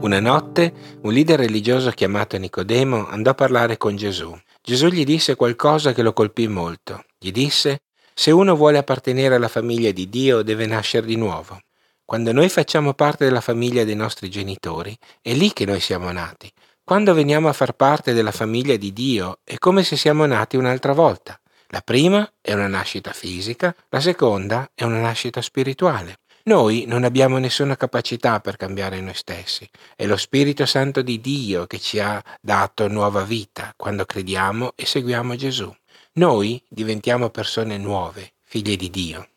Una notte un leader religioso chiamato Nicodemo andò a parlare con Gesù. Gesù gli disse qualcosa che lo colpì molto. Gli disse: se uno vuole appartenere alla famiglia di Dio deve nascere di nuovo. Quando noi facciamo parte della famiglia dei nostri genitori, è lì che noi siamo nati. Quando veniamo a far parte della famiglia di Dio è come se siamo nati un'altra volta. La prima è una nascita fisica, la seconda è una nascita spirituale. Noi non abbiamo nessuna capacità per cambiare noi stessi. È lo Spirito Santo di Dio che ci ha dato nuova vita quando crediamo e seguiamo Gesù. Noi diventiamo persone nuove, figlie di Dio.